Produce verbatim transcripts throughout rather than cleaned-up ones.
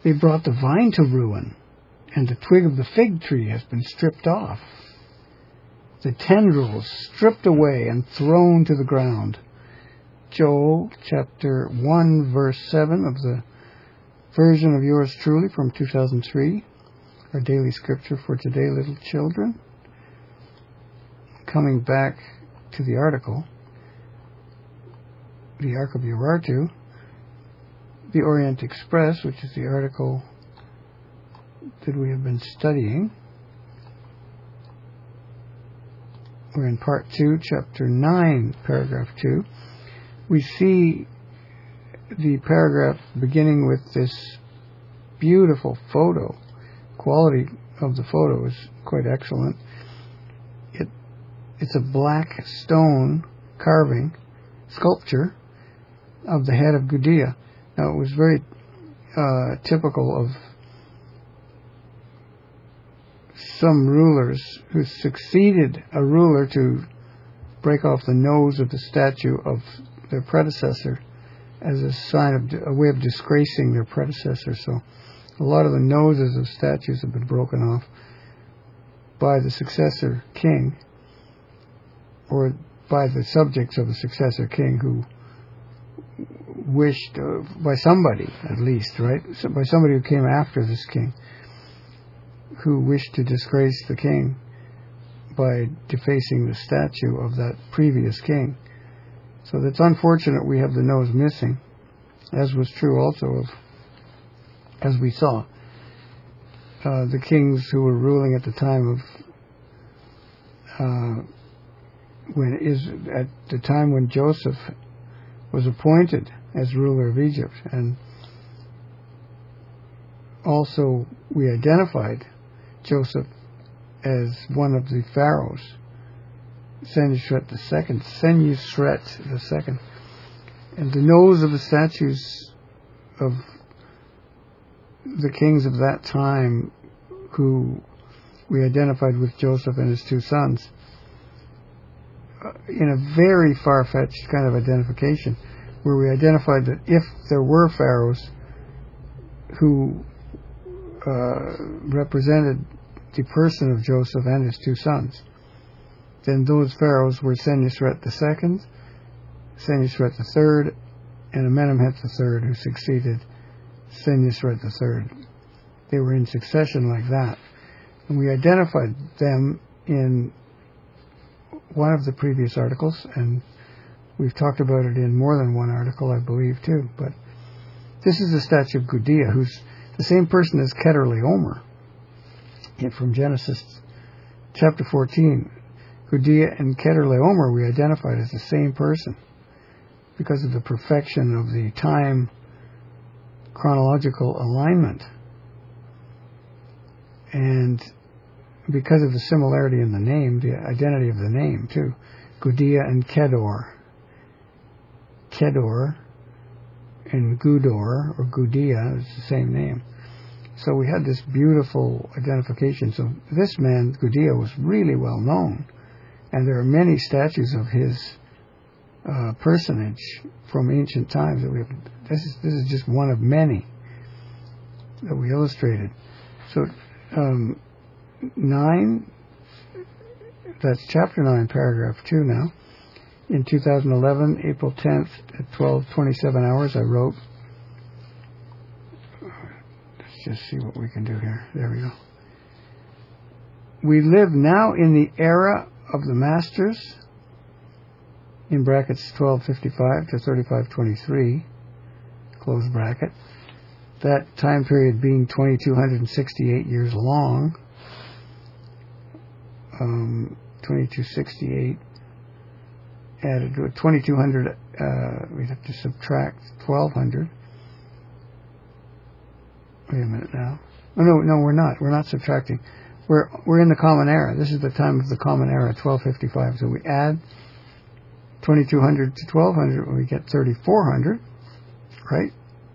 They brought the vine to ruin, and the twig of the fig tree has been stripped off. The tendrils stripped away and thrown to the ground. Joel chapter one, verse seven of the version of yours truly from two thousand three, our daily scripture for today, little children. Coming back to the article, the Ark of Urartu, the Orient Express, which is the article that we have been studying. We're in part two, chapter nine, paragraph two. We see the paragraph beginning with this beautiful photo. Quality of the photo is quite excellent. It it's a black stone carving, sculpture of the head of Gudea. Now it was very uh, typical of some rulers who succeeded a ruler to break off the nose of the statue of their predecessor as a sign of a way of disgracing their predecessor. So a lot of the noses of statues have been broken off by the successor king, or by the subjects of the successor king who wished, uh, by somebody at least, right? So by somebody who came after this king, who wished to disgrace the king by defacing the statue of that previous king. So it's unfortunate we have the nose missing, as was true also of, as we saw, uh, the kings who were ruling at the time of, uh, when is at the time when Joseph was appointed as ruler of Egypt, and also we identified Joseph as one of the pharaohs, Senusret the second, Senusret the second, and the nose of the statues of the kings of that time, who we identified with Joseph and his two sons, uh, in a very far-fetched kind of identification, where we identified that if there were pharaohs who uh, represented the person of Joseph and his two sons, then those pharaohs were Senusret the second, Senusret the third, and Amenemhet the third, who succeeded Senusret the third. They were in succession like that. And we identified them in one of the previous articles, and we've talked about it in more than one article, I believe, too. But this is the statue of Gudea, who's the same person as Kedorlaomer from Genesis chapter fourteen. Gudea and Kedorlaomer we identified as the same person because of the perfection of the time chronological alignment, and because of the similarity in the name, the identity of the name too. Gudea and Kedor. Kedor and Gudor, or Gudea, is the same name. So we had this beautiful identification. So this man, Gudea, was really well known, and there are many statues of his uh, personage from ancient times that we have. This is this is just one of many that we illustrated. So um, nine, that's chapter nine, paragraph two now. In two thousand eleven, April tenth, at twelve twenty-seven hours, I wrote. Let's just see what we can do here. There we go. We live now in the era of the masters, in brackets twelve fifty-five to thirty-five twenty-three, close bracket. That time period being two thousand two hundred sixty-eight years long. Um, twenty-two sixty-eight added to it. twenty-two hundred, uh, we'd have to subtract twelve hundred. Wait a minute now. Oh, no, no, we're not. We're not subtracting. We're we're in the Common Era. This is the time of the Common Era, twelve fifty-five. So we add twenty-two hundred to twelve hundred, we get thirty-four hundred, right?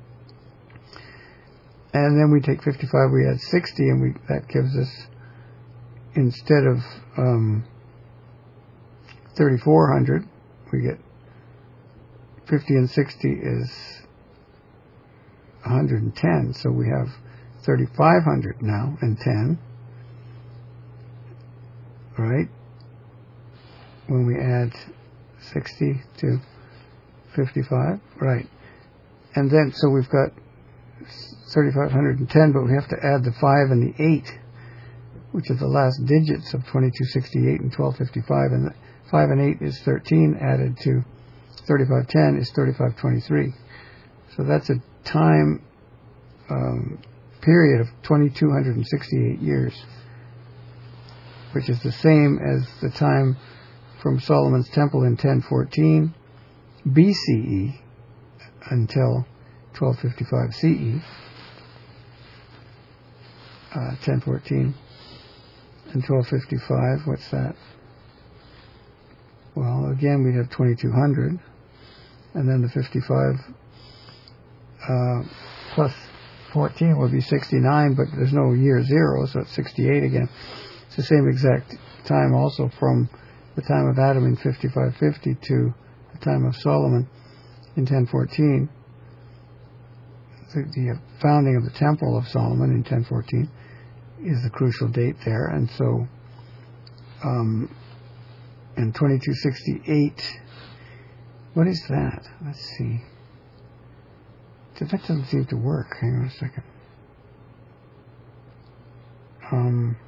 And then we take fifty-five, we add sixty, and we that gives us, instead of um, thirty-four hundred, we get fifty and sixty is one hundred ten, so we have thirty-five hundred now and ten, right? When we add sixty to fifty-five, right? And then, so we've got three thousand five hundred ten, but we have to add the five and the eight, which are the last digits of twenty-two sixty-eight and twelve fifty-five, and the five and eight is thirteen, added to thirty-five ten is thirty-five twenty-three. So that's a time um, period of two thousand two hundred sixty-eight years, which is the same as the time from Solomon's Temple in ten fourteen B C E until twelve fifty-five C E, uh, ten fourteen and twelve fifty-five, what's that? Well, again, we have twenty-two hundred, and then the fifty-five uh, plus fourteen would be sixty-nine, but there's no year zero, so it's sixty-eight again. It's the same exact time also from the time of Adam in fifty-five fifty to the time of Solomon in ten fourteen. The, the founding of the Temple of Solomon in ten fourteen is the crucial date there, and so um, in twenty-two sixty-eight, what is that? Let's see. That doesn't seem to work. Hang on a second. Um,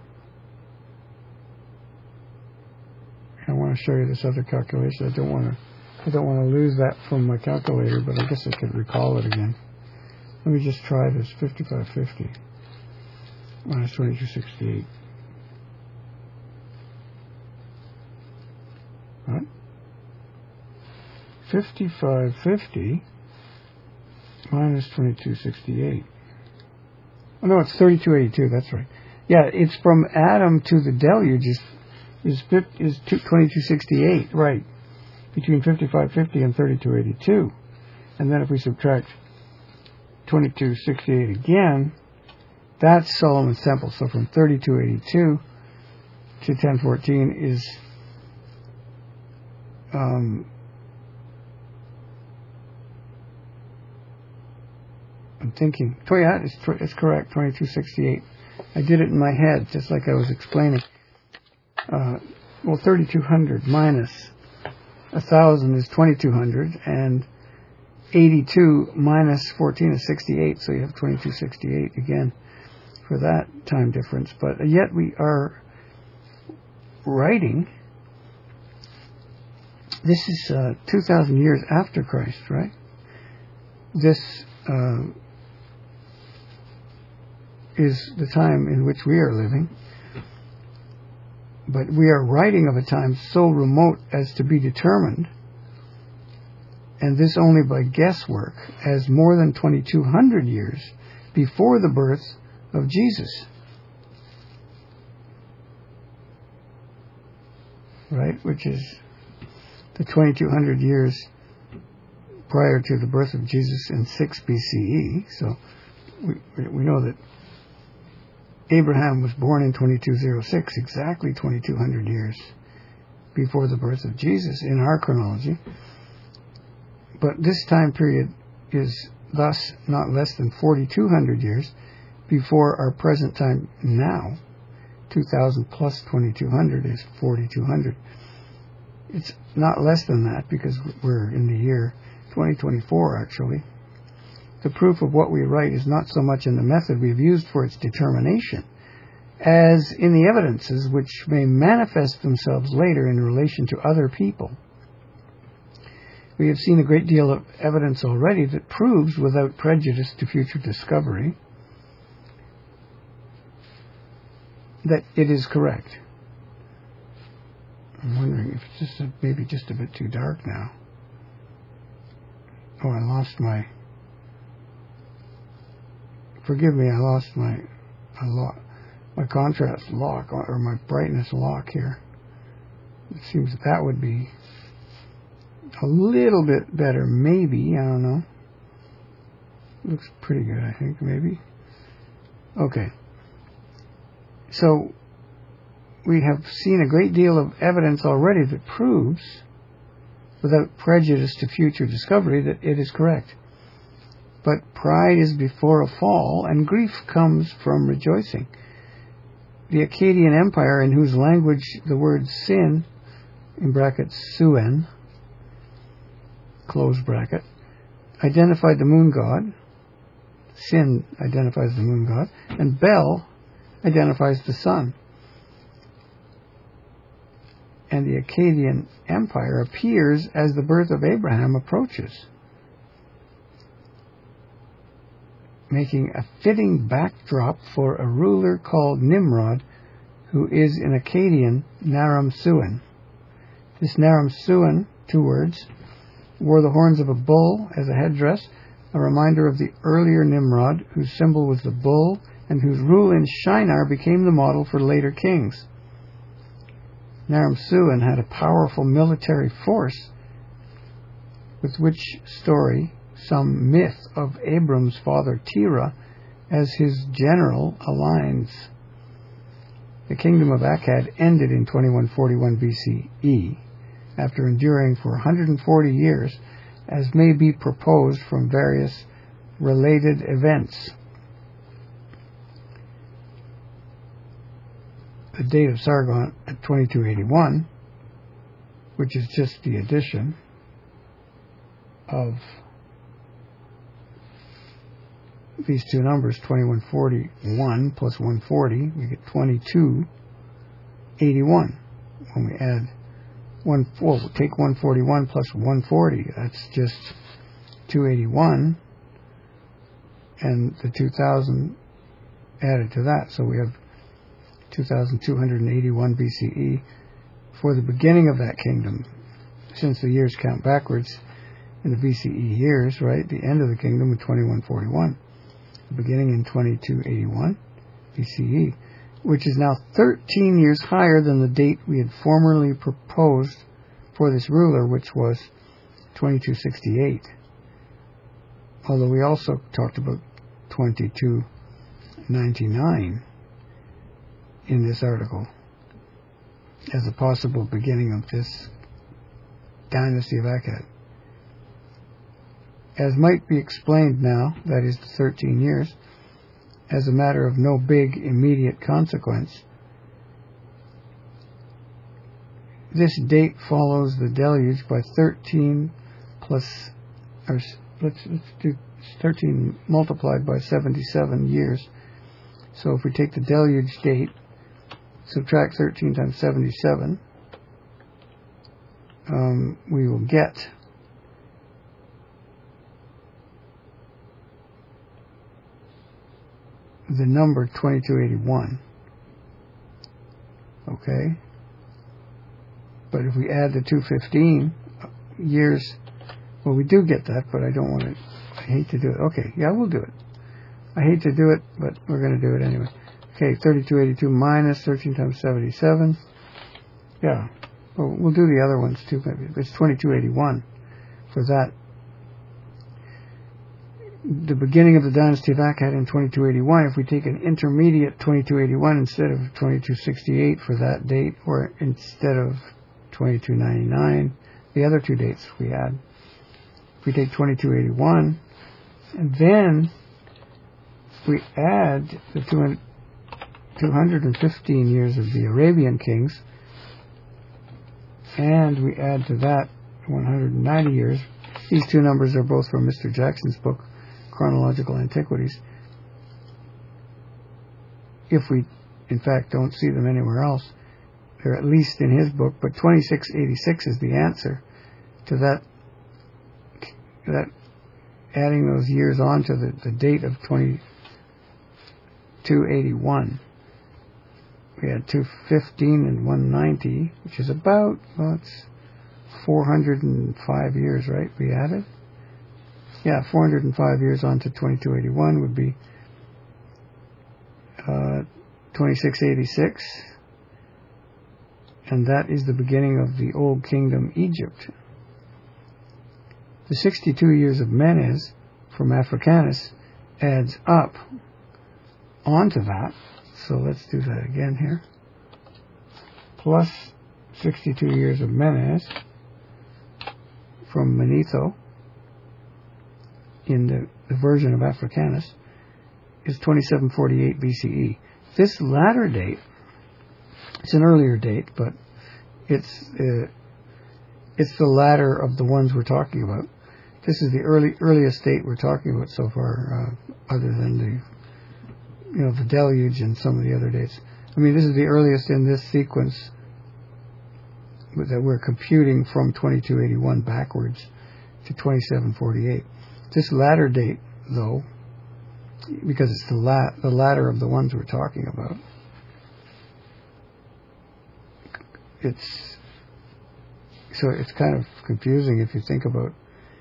I want to show you this other calculation. I don't want to. I don't want to lose that from my calculator, but I guess I could recall it again. Let me just try this. fifty-five fifty minus twenty-two sixty-eight. What? fifty-five fifty minus twenty-two sixty-eight. Oh, no, it's thirty-two eighty-two. That's right. Yeah, it's from Adam to the deluge is is, is twenty-two sixty-eight, right? Between fifty-five fifty and thirty-two eighty-two. And then if we subtract twenty-two sixty-eight again, that's Solomon's Temple. So from thirty-two eighty-two to ten fourteen is um, I'm thinking, oh yeah, it's, it's correct, twenty-two sixty-eight. I did it in my head, just like I was explaining. Uh, well, thirty-two hundred minus one thousand is twenty-two hundred, and eighty-two minus fourteen is sixty-eight, so you have twenty-two sixty-eight again for that time difference. But yet we are writing, this is uh, two thousand years after Christ, right? This uh, is the time in which we are living. But we are writing of a time so remote as to be determined, and this only by guesswork, as more than twenty-two hundred years before the birth of Jesus. Right? Which is the twenty-two hundred years prior to the birth of Jesus in six B C E. So we, we know that Abraham was born in twenty-two oh six, exactly twenty-two hundred years before the birth of Jesus in our chronology. But this time period is thus not less than forty-two hundred years before our present time now. two thousand plus twenty-two hundred is forty-two hundred. It's not less than that because we're in the year twenty twenty-four actually. The proof of what we write is not so much in the method we've used for its determination as in the evidences which may manifest themselves later in relation to other people. We have seen a great deal of evidence already that proves, without prejudice to future discovery, that it is correct. I'm wondering if it's just a, maybe just a bit too dark now. Oh, I lost my... Forgive me, I lost my I lo- my contrast lock, or my brightness lock here. It seems that that would be a little bit better, maybe. I don't know. Looks pretty good, I think, maybe. Okay. So, we have seen a great deal of evidence already that proves, without prejudice to future discovery, that it is correct. but pride is before a fall, and grief comes from rejoicing. The Akkadian Empire, in whose language the word sin, in brackets Suen, close bracket, identified the moon god, Sin identifies the moon god, and Bel identifies the sun. And the Akkadian Empire appears as the birth of Abraham approaches, making a fitting backdrop for a ruler called Nimrod, who is in Akkadian Naram Suen. This Naram Suen, two words, wore the horns of a bull as a headdress, a reminder of the earlier Nimrod, whose symbol was the bull and whose rule in Shinar became the model for later kings. Naram Suen had a powerful military force with which story some myth of Abram's father Terah as his general aligns. The kingdom of Akkad ended in twenty-one forty-one B C E after enduring for one hundred forty years, as may be proposed from various related events. The date of Sargon at twenty-two eighty-one, which is just the addition of these two numbers, twenty-one forty-one plus one forty, we get twenty-two eighty-one. When we add one, well, we'll take one forty-one plus one forty, that's just two eighty-one, and the two thousand added to that, so we have two thousand two hundred eighty-one B C E for the beginning of that kingdom. Since the years count backwards in the B C E years, right, the end of the kingdom was twenty-one forty-one, beginning in twenty-two eighty-one B C E, which is now thirteen years higher than the date we had formerly proposed for this ruler, which was twenty-two sixty-eight. Although we also talked about twenty-two ninety-nine in this article as a possible beginning of this dynasty of Akkad. As might be explained now, that is the thirteen years, as a matter of no big immediate consequence, this date follows the deluge by thirteen plus, or let's, let's do thirteen multiplied by seventy-seven years. So if we take the deluge date, subtract thirteen times seventy-seven, um, we will get the number twenty-two eighty-one. Okay? But if we add the two fifteen years, well, we do get that, but I don't want to, I hate to do it. Okay, yeah, we'll do it. I hate to do it, but we're going to do it anyway. Okay, thirty-two eighty-two minus thirteen times seventy-seven. Yeah, well, we'll do the other ones too. Maybe it's twenty-two eighty-one for that. The beginning of the dynasty of Akkad in twenty-two eighty-one, if we take an intermediate twenty-two eighty-one instead of twenty-two sixty-eight for that date, or instead of twenty-two ninety-nine, the other two dates we had, if we take twenty-two eighty-one, and then we add the two hundred fifteen years of the Arabian kings, and we add to that one hundred ninety years. These two numbers are both from Mister Jackson's book, Chronological Antiquities. If we, in fact, don't see them anywhere else, they're at least in his book, but twenty-six eighty-six is the answer to that, that adding those years on to the, the date of twenty-two eighty-one. We had two fifteen and one ninety, which is about, well, it's four hundred five years, right? We added? Yeah, four hundred five years on to twenty-two eighty-one would be uh, twenty-six eighty-six. And that is the beginning of the Old Kingdom Egypt. The sixty-two years of Menes from Africanus adds up onto that. So let's do that again here. Plus sixty-two years of Menes from Manetho in the, the version of Africanus, is twenty-seven forty-eight B C E. This latter date, it's an earlier date, but it's uh, it's the latter of the ones we're talking about. This is the early earliest date we're talking about so far, uh, other than the you know the deluge and some of the other dates. I mean, this is the earliest in this sequence that we're computing from twenty-two eighty-one backwards to twenty-seven forty-eight. This latter date, though, because it's the, la- the latter of the ones we're talking about, it's so it's kind of confusing if you think about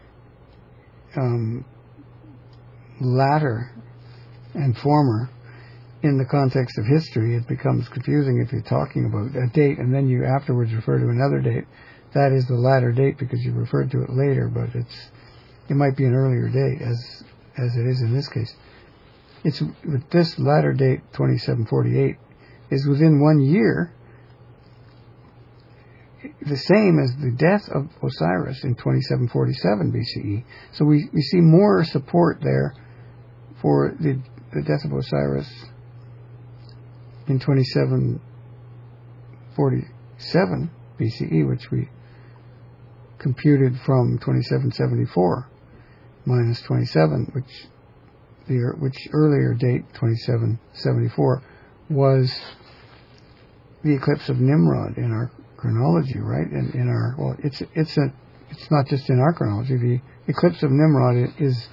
um, latter and former. In the context of history, it becomes confusing if you're talking about a date and then you afterwards refer to another date. That is the latter date because you referred to it later, but it's it might be an earlier date, as as it is in this case. It's with this latter date, twenty-seven forty-eight, is within one year, the same as the death of Osiris in twenty-seven forty-seven B C E. So we, we see more support there for the, the death of Osiris in twenty-seven forty-seven B C E, which we computed from twenty-seven seventy-four minus twenty-seven, which the which earlier date, twenty-seven seventy-four, was the eclipse of Nimrod in our chronology, right? In, in our well, it's it's a it's not just in our chronology. The eclipse of Nimrod is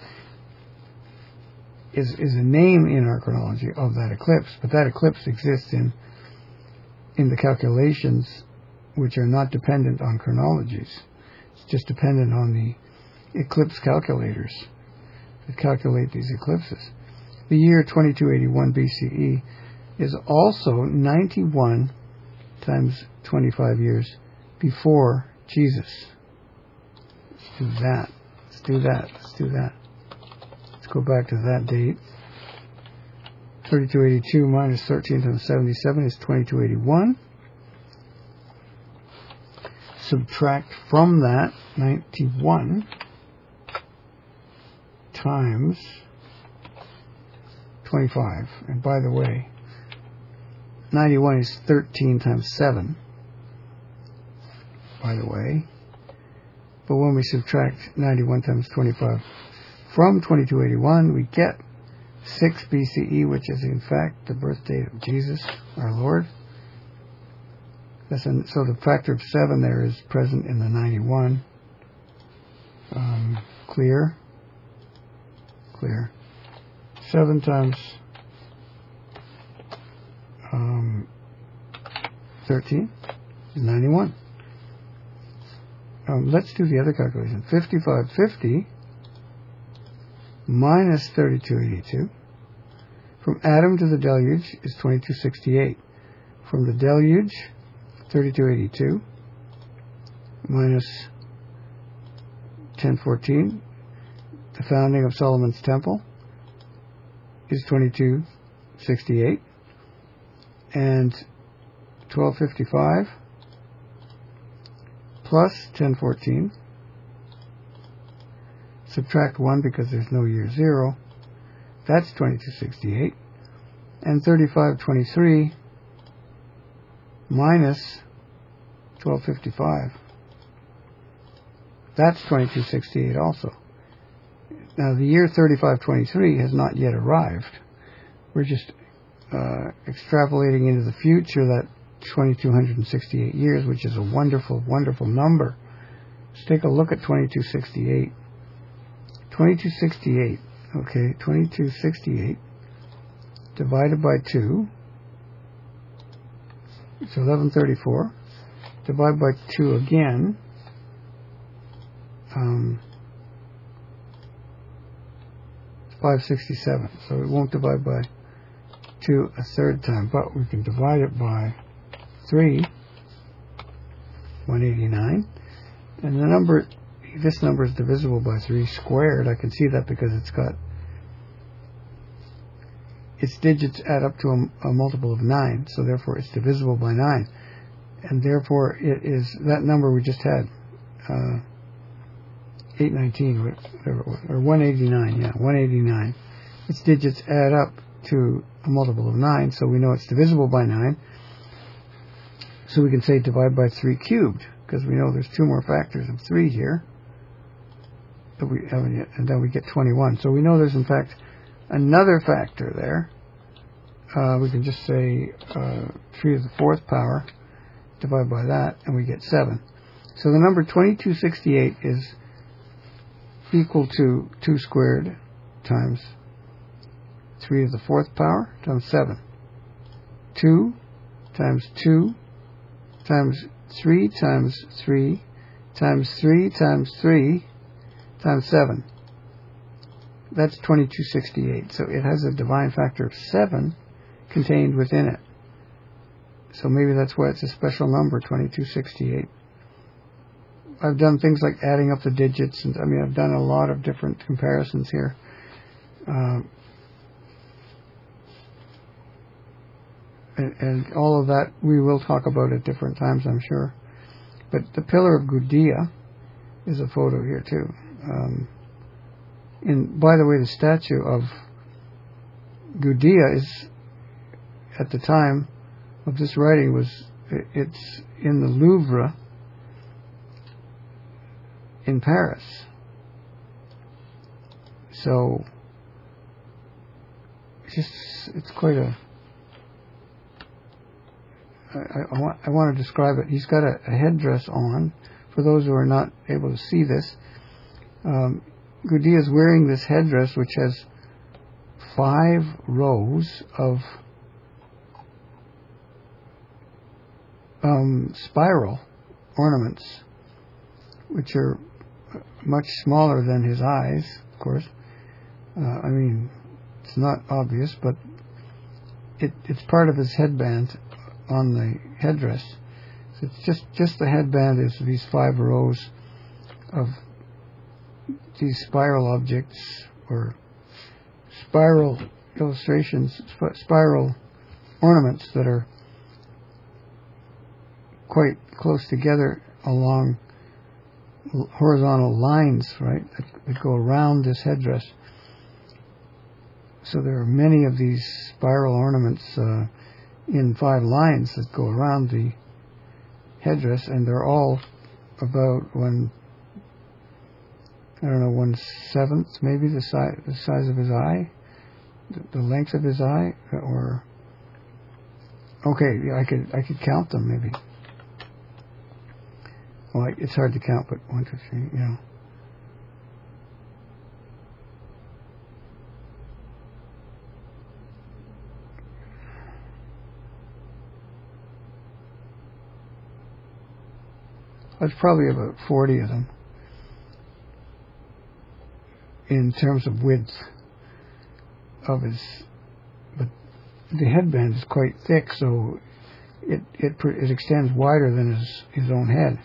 is is a name in our chronology of that eclipse, but that eclipse exists in in the calculations which are not dependent on chronologies. It's just dependent on the eclipse calculators that calculate these eclipses. The year twenty-two eighty-one B C E is also ninety-one times twenty-five years before Jesus. Let's do that. Let's do that. Let's do that. Let's go back to that date. thirty-two eighty-two minus thirteen times seventy-seven is twenty-two eighty-one. Subtract from that ninety-one times twenty-five. And by the way, ninety-one is thirteen times seven, by the way. But when we subtract ninety-one times twenty-five from twenty-two eighty-one, we get six B C E, which is in fact the birth date of Jesus, our Lord. That's an, so the factor of seven there is present in the ninety-one. Um, clear? Clear. seven times um, thirteen is ninety-one. Um, let's do the other calculation. fifty-five fifty minus thirty-two eighty-two. From Adam to the deluge is twenty-two sixty-eight. From the deluge, thirty-two eighty-two minus ten fourteen. The founding of Solomon's temple is twenty-two sixty-eight. And twelve fifty-five plus ten fourteen. Subtract one because there's no year zero. That's twenty-two sixty-eight. And thirty-five twenty-three minus twelve fifty-five. That's twenty-two sixty-eight also. Now the year thirty-five twenty-three has not yet arrived. We're just uh, extrapolating into the future that twenty-two sixty-eight years, which is a wonderful, wonderful number. Let's take a look at twenty-two sixty-eight. twenty-two sixty-eight, okay, twenty-two sixty-eight divided by two, it's eleven thirty-four. Divide by two again, um, it's five sixty-seven. So we won't divide by two a third time, but we can divide it by three, one eighty-nine. And the number, this number is divisible by three squared. I can see that because it's got, its digits add up to a, a multiple of nine, so therefore it's divisible by nine. And therefore it is, that number we just had, uh, eight nineteen, whatever it was, or one eighty-nine, yeah, one eighty-nine. Its digits add up to a multiple of nine, so we know it's divisible by nine. So we can say divide by three cubed, because we know there's two more factors of three here. That we haven't yet, and then we get twenty-one. So we know there's, in fact, another factor there. Uh, we can just say uh, three to the fourth power, divide by that, and we get seven. So the number twenty-two sixty-eight is equal to two squared times three to the fourth power times seven. two times two times three times three times three times three times seven. That's twenty-two sixty-eight. So it has a divine factor of seven contained within it. So maybe that's why it's a special number, twenty-two sixty-eight. I've done things like adding up the digits, and I mean, I've done a lot of different comparisons here. Um, and, and all of that we will talk about at different times, I'm sure. But the Pillar of Gudea is a photo here too. Um, and by the way, the statue of Gudea is, at the time of this writing, was it's in the Louvre in Paris. So it's just it's quite a I, I, I, want, I want to describe it. He's got a, a headdress on. For those who are not able to see this, um, Gudea is wearing this headdress which has five rows of um, spiral ornaments, which are much smaller than his eyes, of course. Uh, I mean, it's not obvious, but it, it's part of his headband on the headdress. So it's just, just the headband is these five rows of these spiral objects, or spiral illustrations, sp- spiral ornaments that are quite close together along horizontal lines, right, that, that go around this headdress. So there are many of these spiral ornaments uh, in five lines that go around the headdress, and they're all about one, I don't know, one seventh, maybe the size the size of his eye, the, the length of his eye, or okay, I could I could count them maybe. Well, it's hard to count, but one, two, three, you know. There's probably about forty of them in terms of width of his, but the headband is quite thick, so it it it extends wider than his his own head.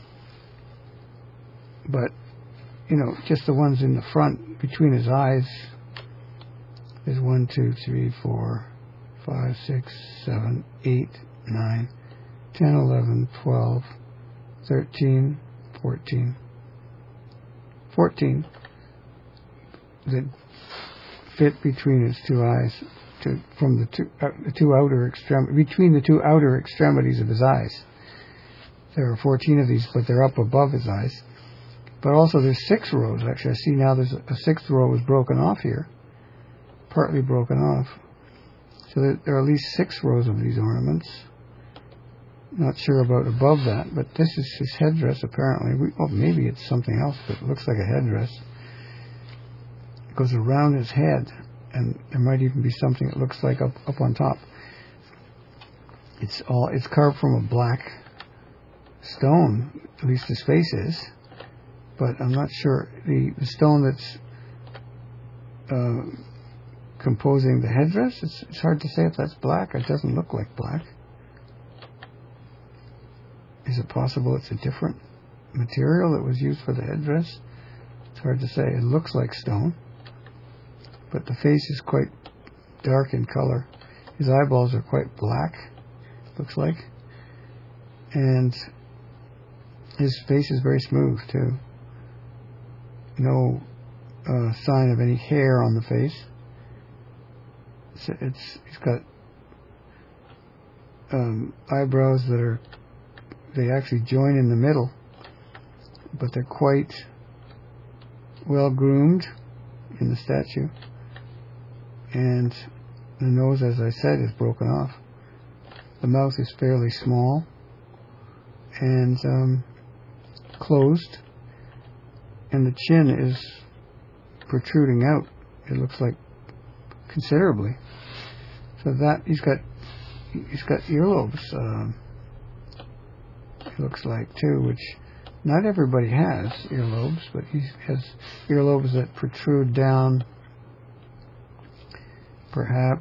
But you know, just the ones in the front between his eyes is one, two, three, four, five, six, seven, eight, nine, ten, eleven, twelve, thirteen, fourteen, fourteen that fit between his two eyes, to, from the two, uh, the two outer extrem between the two outer extremities of his eyes. There are fourteen of these, but they're up above his eyes. But also there's six rows. Actually, I see now there's a, a sixth row is broken off here, partly broken off. So there, there are at least six rows of these ornaments. Not sure about above that, but this is his headdress apparently. We, oh, maybe it's something else, but it looks like a headdress. It goes around his head, and there might even be something that looks like up, up on top. It's all it's carved from a black stone, at least his face is, but I'm not sure. The, the stone that's uh, composing the headdress, it's, it's hard to say if that's black. It doesn't look like black. Is it possible it's a different material that was used for the headdress? It's hard to say. It looks like stone, but the face is quite dark in color. His eyeballs are quite black, looks like. And his face is very smooth, too. no uh, sign of any hair on the face. It's, it's he's got um, eyebrows that are, they actually join in the middle, but they're quite well groomed in the statue. And the nose, as I said, is broken off. The mouth is fairly small and um, closed, and the chin is protruding out. It looks like considerably. So that he's got he's got earlobes. Um, it looks like too, which not everybody has earlobes, but he has earlobes that protrude down, perhaps,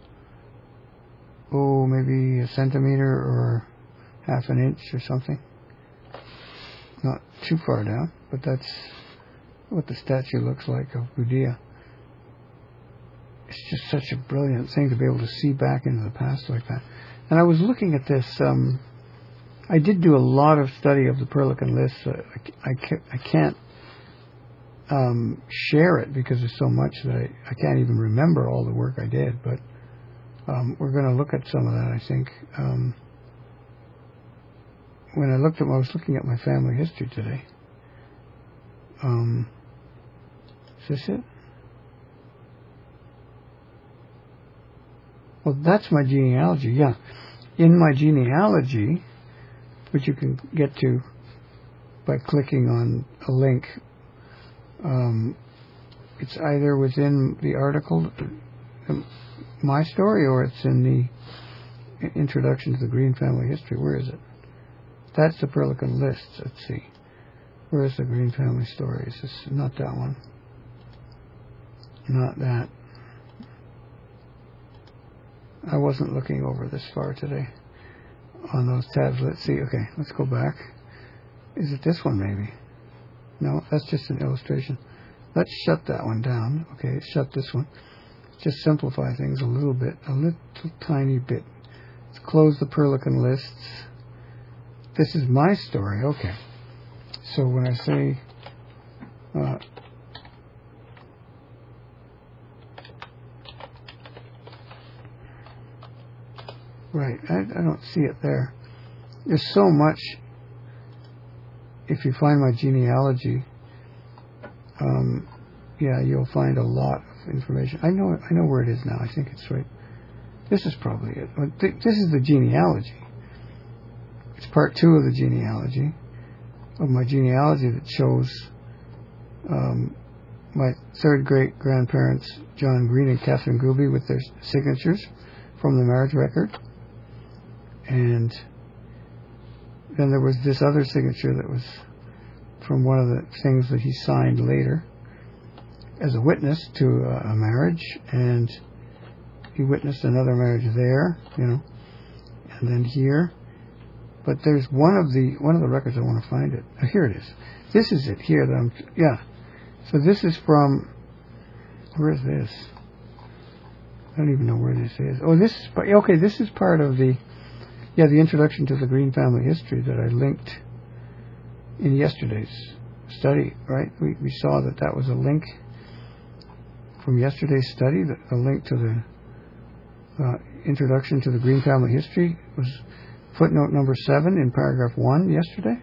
oh, maybe a centimeter or half an inch or something. Not too far down, but that's what the statue looks like of Gudea. It's just such a brilliant thing to be able to see back into the past like that. And I was looking at this. Um, I did do a lot of study of the Perlican list. Uh, I, I, I can't um, share it because there's so much that I, I can't even remember all the work I did. But um, we're going to look at some of that, I think. Um, when I looked at, I was looking at my family history today. Um, is this it? Well, that's my genealogy, yeah. In my genealogy, which you can get to by clicking on a link, um, it's either within the article, my story, or it's in the introduction to the Green Family History. Where is it? That's the Perlican list. Let's see. Where is the Green Family Story? Is this not that one? Not that. I wasn't looking over this far today on those tabs. Let's see. Okay, let's go back. Is it this one maybe? No, that's just an illustration. Let's shut that one down. Okay, shut this one. Just simplify things a little bit, a little tiny bit. Let's close the Perlican lists. This is my story. Okay. So when I say uh, right, I, I don't see it there. There's so much. If you find my genealogy, um, yeah, you'll find a lot of information. I know, I know where it is now. I think it's right. This is probably it. This is the genealogy. It's part two of the genealogy, of my genealogy that shows um, my third great grandparents, John Green and Catherine Gooby, with their signatures from the marriage record. And then there was this other signature that was from one of the things that he signed later as a witness to a, a marriage, and he witnessed another marriage there, you know, and then here. But there's one of the one of the records, I want to find it. Oh, here it is. This is it here that I'm, yeah. So this is from, where is this? I don't even know where this is. Oh, this is, okay, this is part of the, yeah, the introduction to the Green Family History that I linked in yesterday's study, right? We we saw that that was a link from yesterday's study, that a link to the uh, introduction to the Green Family History was footnote number seven in paragraph one yesterday.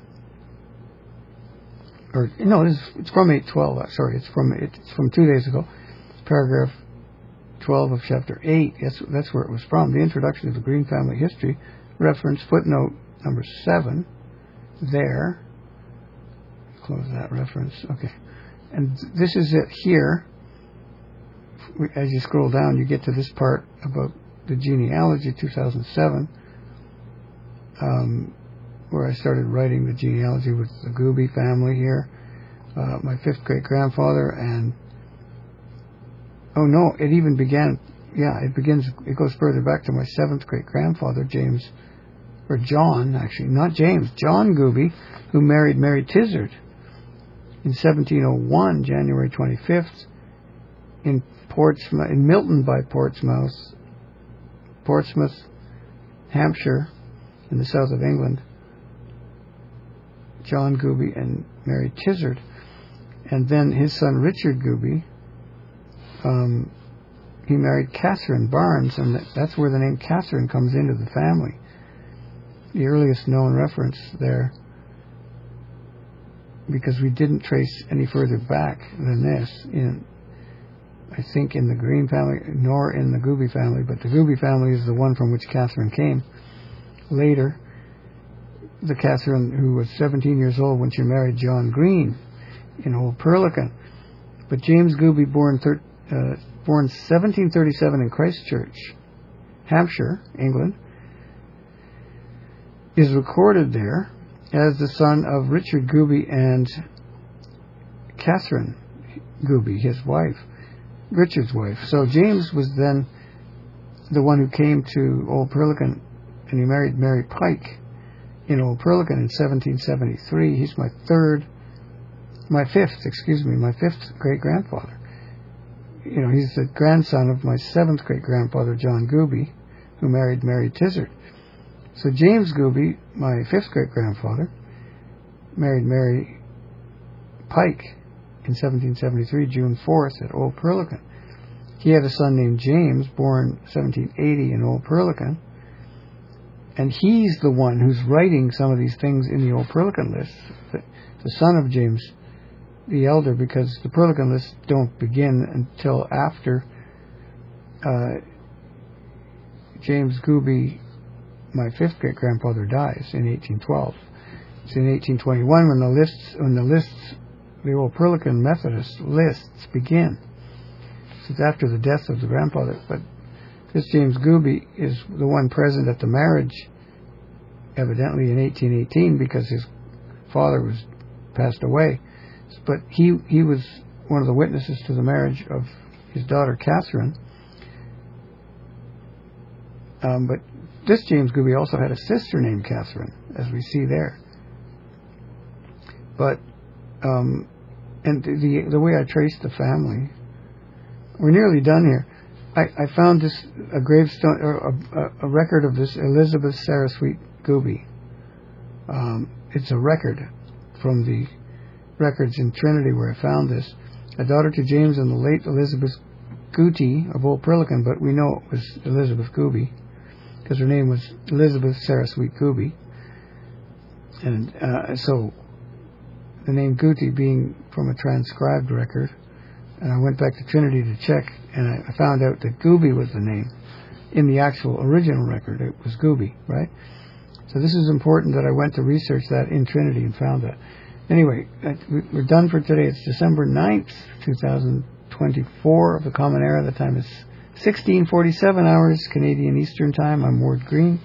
Or no, it's, it's from eight twelve. Sorry, it's from it's from two days ago. Paragraph twelve of chapter eight. Yes, that's where it was from. The introduction to the Green Family History, reference footnote number seven. There. Close that reference. Okay, and this is it here. As you scroll down, you get to this part about the genealogy, two thousand seven. Um, where I started writing the genealogy with the Gooby family here, uh, my fifth great grandfather, and oh no, it even began. Yeah, it begins. It goes further back to my seventh great grandfather, James, or John, actually, not James, John Gooby, who married Mary Tizard in seventeen oh one, January twenty-fifth, in Portsmouth, in Milton by Portsmouth, Portsmouth, Hampshire, in the south of England. John Gooby and Mary Tizard. And then his son Richard Gooby, um, he married Catherine Barnes, and that's where the name Catherine comes into the family. The earliest known reference there, because we didn't trace any further back than this in, I think, in the Green family, nor in the Gooby family, but the Gooby family is the one from which Catherine came. Later, the Catherine who was seventeen years old when she married John Green in Old Perlican. But James Gooby, born thir- uh, born seventeen thirty-seven in Christchurch, Hampshire, England, is recorded there as the son of Richard Gooby and Catherine Gooby, his wife, Richard's wife. So James was then the one who came to Old Perlican, and he married Mary Pike in Old Perlican in seventeen seventy-three. He's my third, my fifth, excuse me, my fifth great-grandfather. You know, he's the grandson of my seventh great-grandfather, John Gooby, who married Mary Tizard. So James Gooby, my fifth great-grandfather, married Mary Pike in seventeen seventy-three, June fourth, at Old Perlican. He had a son named James, born seventeen eighty in Old Perlican, and he's the one who's writing some of these things in the Old Perlican lists, the, the son of James the Elder, because the Perlican lists don't begin until after uh, James Gooby, my fifth great-grandfather, dies in eighteen twelve. It's in eighteen twenty-one when the lists, when the lists, the Old Perlican Methodist lists begin. So it's after the death of the grandfather. But this James Gooby is the one present at the marriage, evidently in eighteen eighteen, because his father was passed away. But he he was one of the witnesses to the marriage of his daughter Catherine. Um, but this James Gooby also had a sister named Catherine, as we see there. But, um, and the the way I traced the family, we're nearly done here. I, I found this, a gravestone, or a, a record of this Elizabeth Sarah Sweet Gooby. Um, it's a record from the records in Trinity where I found this. A daughter to James and the late Elizabeth Gooty of Old Perlican, but we know it was Elizabeth Gooby, because her name was Elizabeth Sarah Sweet Gooby. And uh, so the name Gooty being from a transcribed record, and I went back to Trinity to check, and I found out that Gooby was the name. In the actual original record, it was Gooby, right? So this is important that I went to research that in Trinity and found that. Anyway, we're done for today. It's December ninth, twenty twenty-four of the Common Era. The time is sixteen forty-seven hours Canadian Eastern Time. I'm Ward Green.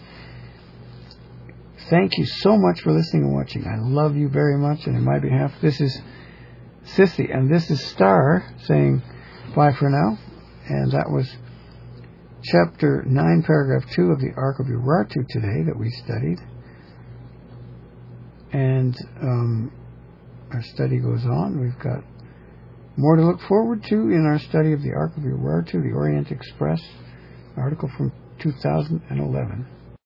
Thank you so much for listening and watching. I love you very much, and on my behalf, this is Sissy, and this is Star saying bye for now. And that was chapter nine, paragraph two of the Ark of Urartu today that we studied. And um, our study goes on. We've got more to look forward to in our study of the Ark of Urartu, the Orient Express, article from two thousand eleven.